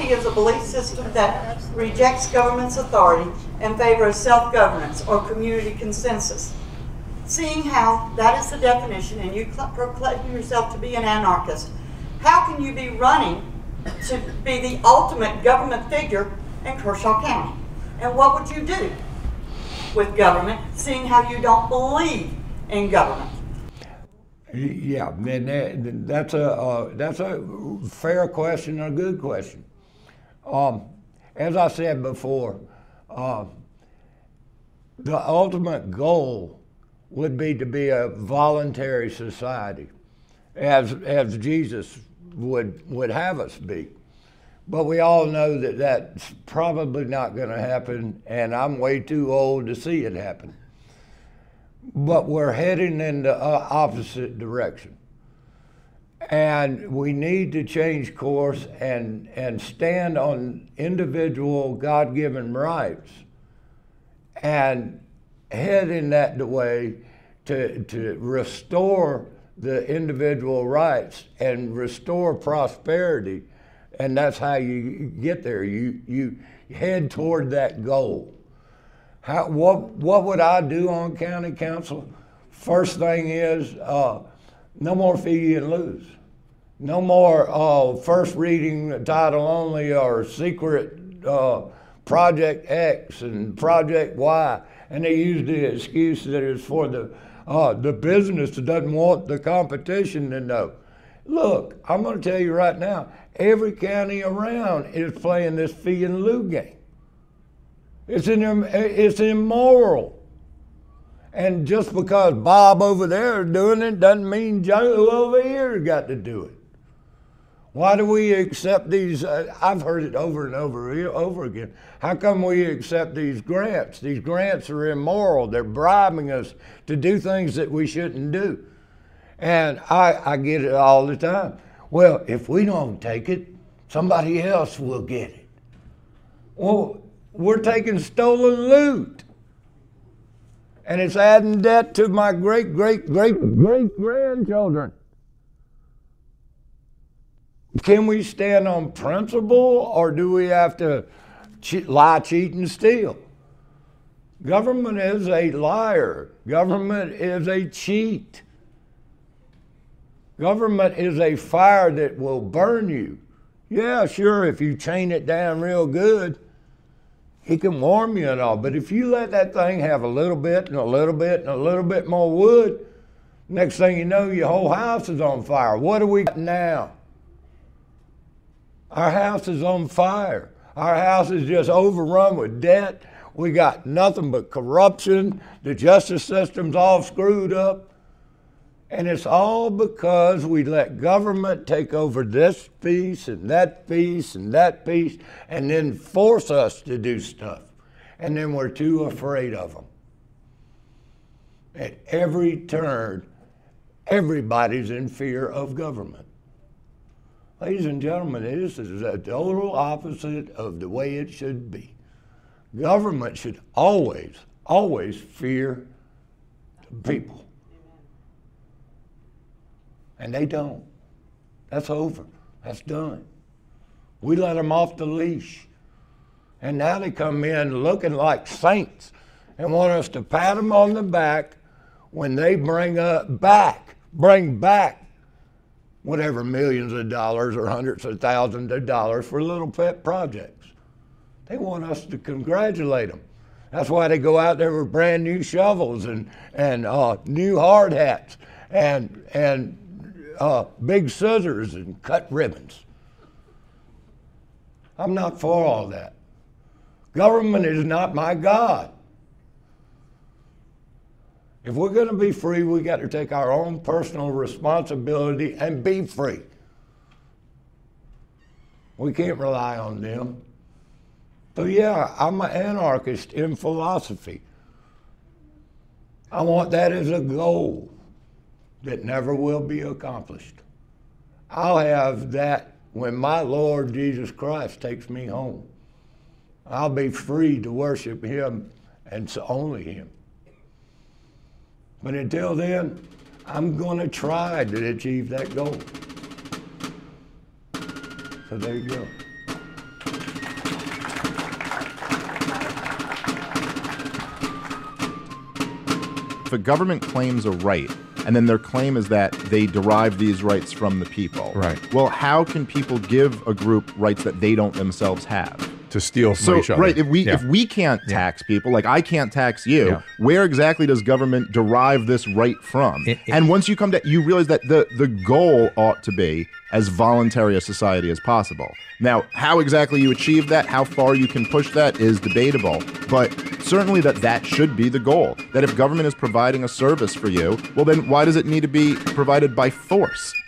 Christianity is a belief system that rejects government's authority in favor of self-governance or community consensus. Seeing how that is the definition, and you proclaim yourself to be an anarchist, how can you be running to be the ultimate government figure in Kershaw County? And what would you do with government, seeing how you don't believe in government? Yeah, that's a fair question and a good question. As I said before, the ultimate goal would be to be a voluntary society, as Jesus would have us be. But we all know that that's probably not going to happen, and I'm way too old to see it happen. But we're heading in the opposite direction. And we need to change course and stand on individual God-given rights and head in that way to restore the individual rights and restore prosperity. And that's how you get there. You head toward that goal. What would I do on county council? First thing is no more fee and lose. No more first reading title only or secret Project X and Project Y. And they use the excuse that it's for the business that doesn't want the competition to know. Look, I'm going to tell you right now, every county around is playing this fee and lieu game. It's immoral. And just because Bob over there is doing it doesn't mean Joe over here got to do it. Why do we accept these? I've heard it over and over again. How come we accept these grants? These grants are immoral. They're bribing us to do things that we shouldn't do. And I get it all the time. Well, if we don't take it, somebody else will get it. Well, we're taking stolen loot. And it's adding debt to my great-great-great-great-grandchildren. Can we stand on principle, or do we have to lie, cheat, and steal? Government is a liar. Government is a cheat. Government is a fire that will burn you. Yeah, sure, if you chain it down real good, it can warm you and all. But if you let that thing have a little bit and a little bit and a little bit more wood, next thing you know, your whole house is on fire. What do we got now? Our house is on fire. Our house is just overrun with debt. We got nothing but corruption. The justice system's all screwed up. And it's all because we let government take over this piece and that piece and that piece and then force us to do stuff. And then we're too afraid of them. At every turn, everybody's in fear of government. Ladies and gentlemen, this is the total opposite of the way it should be. Government should always, always fear people. And they don't. That's over. That's done. We let them off the leash. And now they come in looking like saints and want us to pat them on the back when they bring back whatever millions of dollars or hundreds of thousands of dollars for little pet projects. They want us to congratulate them. That's why they go out there with brand new shovels and new hard hats and big scissors and cut ribbons. I'm not for all that. Government is not my God. If we're going to be free, we got to take our own personal responsibility and be free. We can't rely on them. So yeah, I'm an anarchist in philosophy. I want that as a goal that never will be accomplished. I'll have that when my Lord Jesus Christ takes me home. I'll be free to worship Him and only Him. But until then, I'm going to try to achieve that goal. So there you go. if a government claims a right, and then their claim is that they derive these rights from the people. Right. Well, how can people give a group rights that they don't themselves have? To steal from each other. Right, if we can't tax people, like I can't tax you, where exactly does government derive this right from? And once you come to, you realize that the goal ought to be as voluntary a society as possible. Now, how exactly you achieve that, how far you can push that is debatable, but certainly that should be the goal. That if government is providing a service for you, well then why does it need to be provided by force?